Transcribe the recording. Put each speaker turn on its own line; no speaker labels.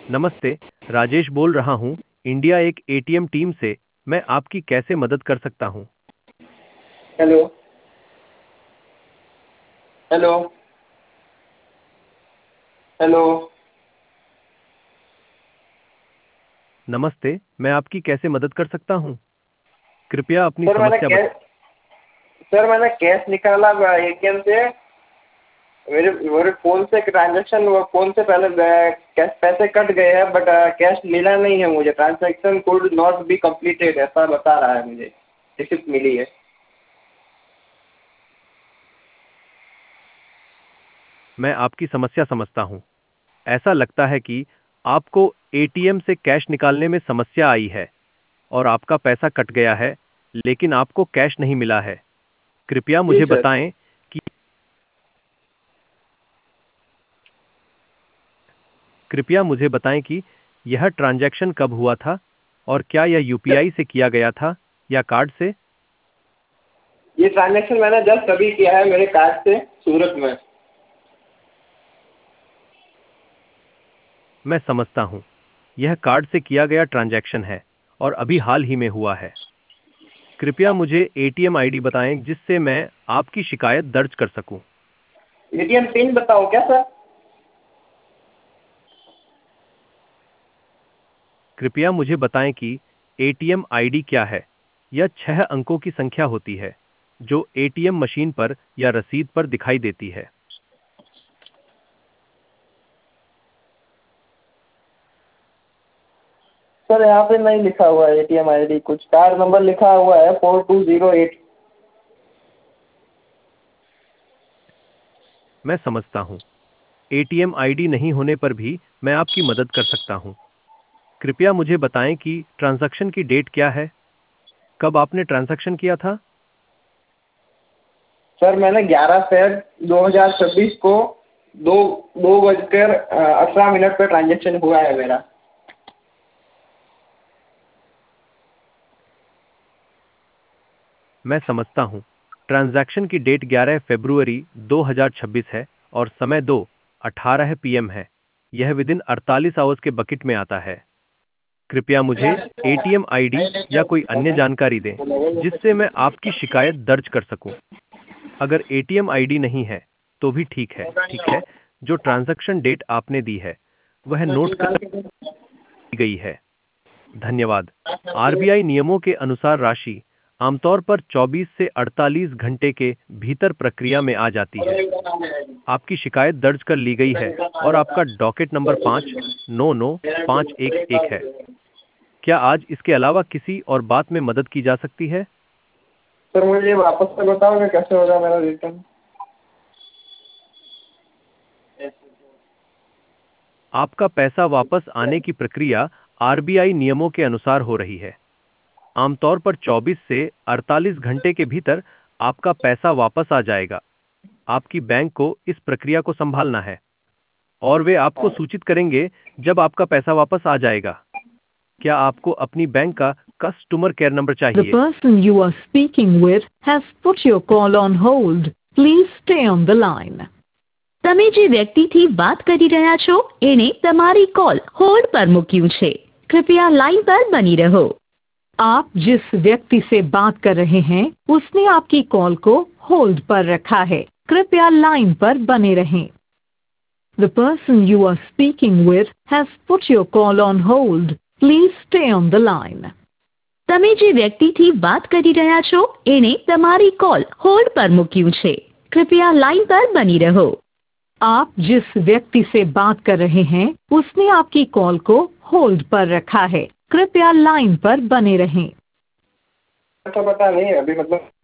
नमस्ते, राजेश बोल रहा हूँ, इंडिया एक एटीएम टीम से। मैं आपकी कैसे मदद कर सकता हूँ?
हेलो। हेलो। हेलो।
नमस्ते, मैं आपकी कैसे मदद कर सकता हूँ? कृपया अपनी
सर मैंने
समस्या
कैश
बताएं।
सर मैंने कैश निकाला एटीएम से। मेरे फ़ोन से ट्रांजैक्शन, वो फ़ोन से पहले कैश पैसे कट गए हैं, बट कैश मिला नहीं है मुझे। Transaction could not be completed ऐसा बता रहा है मुझे। रिसिप्ट मिली है।
मैं आपकी समस्या समझता हूँ। ऐसा लगता है कि आपको एटीएम से कैश निकालने में समस्या आई है और आपका पैसा कट गया है, लेकिन आपको कैश नहीं मिला है। कृपया
जी
मुझे
सर।
बताएं कि कृपया मुझे बताएं कि यह ट्रांजैक्शन कब हुआ था और क्या यह यूपीआई से किया गया था या कार्ड से?
ये ट्रांजैक्शन मैंने जस्ट अभी किया है मेरे कार्ड से, सूरत में।
मैं समझता हूँ। यह कार्ड से किया गया ट्रांजैक्शन है और अभी हाल ही में हुआ है। कृपया मुझे एटीएम आईडी बताएं जिससे मैं आपकी शिकायत दर्ज कर सकूं।
एटीएम पिन बताओ क्या सर?
कृपया मुझे बताएं कि एटीएम आईडी क्या है। यह 6 अंकों की संख्या होती है जो एटीएम मशीन पर या रसीद पर दिखाई देती है।
सर यहाँ पे नहीं लिखा हुआ है एटीएम आईडी, कुछ कार्ड नंबर लिखा हुआ है 4208।
मैं समझता हूँ। एटीएम आईडी नहीं होने पर भी मैं आपकी मदद कर सकता हूँ। कृपया मुझे बताएं कि ट्रांजैक्शन की डेट क्या है? कब आपने ट्रांजैक्शन किया था?
सर मैंने 11 फ़रवरी 2026 को दो 2 बजकर 18 मिनट पर ट्रांजैक्शन हुआ है मेरा।
मैं समझता हूँ। ट्रांजैक्शन की डेट 11 फरवरी 2026 है और समय 2:18 पीएम है। यह विदिन 48 आवर्स के बकेट में आता है। कृपया मुझे एटीएम आईडी या कोई अन्य जानकारी दें जिससे मैं आपकी शिकायत दर्ज कर सकूं। अगर एटीएम आईडी नहीं है तो भी ठीक है, ठीक है। जो ट्रांजैक्शन डेट आपने दी है वह नोट कर ली गई है। धन्यवाद। आरबीआई नियमों के अनुसार राशि आमतौर पर 24 से 48 घंटे के भीतर प्रक्रिया में आ जाती है। आपकी शिकायत दर्ज कर ली गई है और आपका डॉकेट नंबर 599511 है। क्या आज इसके अलावा किसी और बात में मदद की जा सकती है?
सर मुझे वापस से बताओगे कैसे होगा मेरा रिटर्न?
आपका पैसा वापस आने की प्रक्रिया आरबीआई नियमों के अनुसार हो रही है। आमतौर पर 24 से 48 घंटे के भीतर आपका पैसा वापस आ जाएगा। आपकी बैंक को इस प्रक्रिया को संभालना है और वे आपको सूचित करेंगे जब आपका पैसा वापस आ जाएगा। क्या आपको अपनी बैंक का कस्टमर केयर नंबर
The
चाहिए?
person you are speaking with has put your call on hold. Please stay on the line. તમે જે વ્યક્તિથી વાત કરી રહ્યા છો એણે તમારી કોલ હોલ્ડ પર મૂક્યું છે. कृपया लाइन पर बनी रहो. आप जिस व्यक्ति से बात कर रहे हैं उसने आपकी कॉल को होल्ड पर रखा है. कृपया लाइन पर बने रहें. The person you are speaking with has put your call on hold. Please stay on the line. તમે જે વ્યક્તિથી વાત કરી રહ્યા છો એણે તમારી કોલ હોલ્ડ પર મૂક્યું છે. कृपया लाइन पर बनी रहो. आप जिस व्यक्ति से बात कर रहे हैं उसने आपकी कॉल को होल्ड पर रखा है. कृपया लाइन पर बने रहें.
ऐसा पता नहीं अभी, मतलब